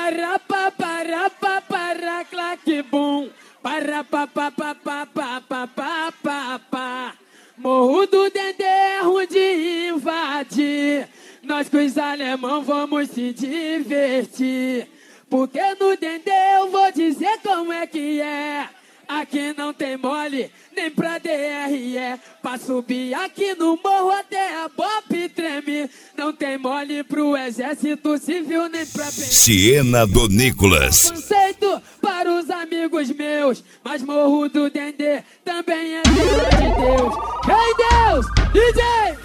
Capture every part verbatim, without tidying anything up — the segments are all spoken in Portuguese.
para pa para pa para claque bum, para pa pa pa pa pa pa pa pa pa. Morro do Dendê é ruim de invadir. Nós com os alemão vamos se divertir. Porque no Dendê eu vou dizer como é que é. Aqui não tem mole, nem pra D R E. Pra subir aqui no morro até a Bop treme. Não tem mole pro exército civil, nem pra... Siena do Nicolas. Conceito para os amigos meus. Mas morro do Dendê também é terra de Deus. Ei Deus, D J!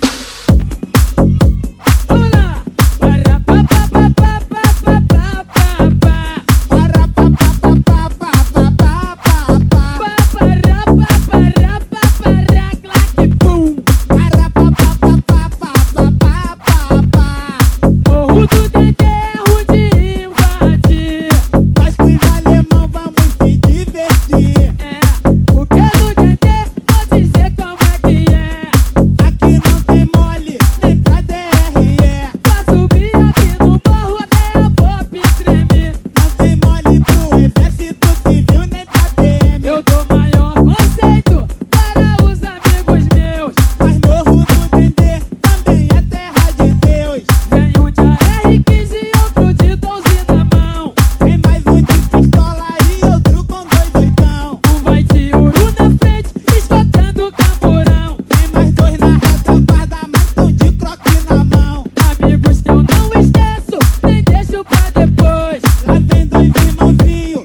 Vamos lá! Para pa pa pa pa pa pa pa pa pa. Para pa pa pa pa pa pa pa pa pa. Para pa para pa para claque bum. Para pa pa pa pa pa pa pa pa pa. Morro do Dendê é ruim de invadir. Nós com os alemão vamos se divertir. É, porque no Dendê vou dizer como é que é. Aqui não tem mole, nem pra D R E. Pra subir aqui no morro até a Bop treme. Não tem mole pro exército civil, nem pra P M. Eu dou maior conceito para os amigos meus. Mas morro do Dendê também é terra de Deus. Vem um de A R quinze e outro de doze na mão. Tem mais um de pistola e outro com dois oitão. Um vai de ouro na frente, escotando camburão. Tem mais dois na retaguarda, mas tão de croque na mão. Amigos que eu não esqueço, nem deixo pra depois. Lá vem dois irmãozinhos.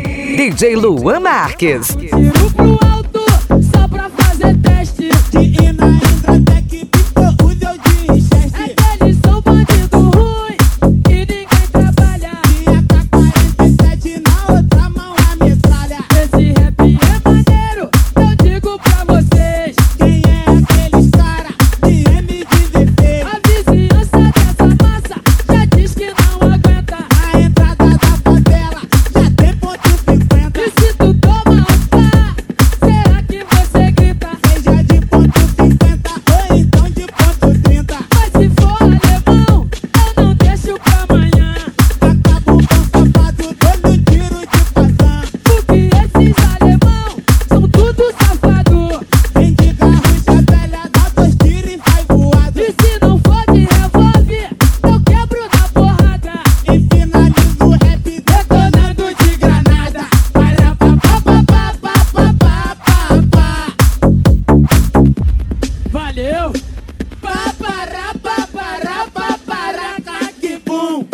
D J Luan Marques. Tiro pro alto, só pra fazer teste. De Ina, Indratec, Pico, Uzel de Winchester. É que eles são bandido ruim e ninguém trabalha. De A K quarenta e sete na outra mão a metralha. Esse rap é maneiro, eu digo pra vocês. Quem é aqueles cara de M dezesseis? A vizinhança dessa massa já diz que não aguenta. A entrada da favela já tem ponto cinquenta. E se tu toma um pá, será que você grita? Seja de ponto cinquenta ou então de ponto trinta. Mas se for alemão, eu não deixo pra amanhã. Acabo com safado, dou-lhe tiro de pazão. Porque esses alemão são tudo safado. Vem de garrucha velha, dá dois tiros e sai voado. E se não for de revólver, eu quebro na porrada. E finalizo o rap detonando de granada. Para pa pa pa pa pa pa pa pa. Valeu! Pá, pará, pá, pará, pá, pará, claque, bum!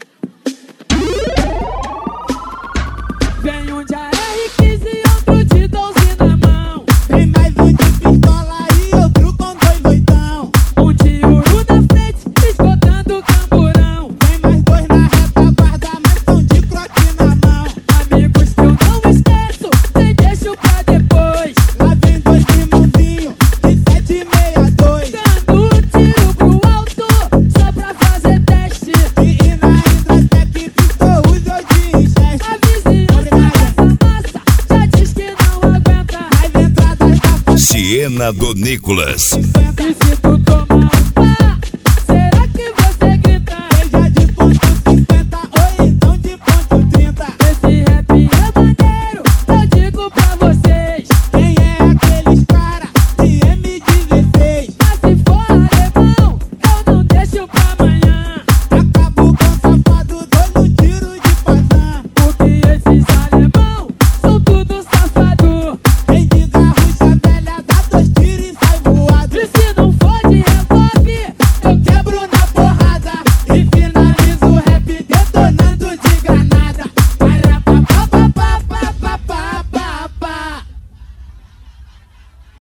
Vem um de A R quinze e outro de doze na mão. Tem mais um de pistola e outro com dois oitão. Um de ouro na frente, escotando camburão. Tem mais dois na retaguarda, mas tão de croque na mão. Amigos que eu não esqueço, nem deixo pra depois. Lá vem dois irmãozinhos de sete e meia dois. Dando um tiro pro alto, só pra fazer teste. De Ina, Indratec, Pico, Uzel de Winchester. A vizinhança dessa massa já diz que não aguenta. As entradas da favela Siena do Nicolas.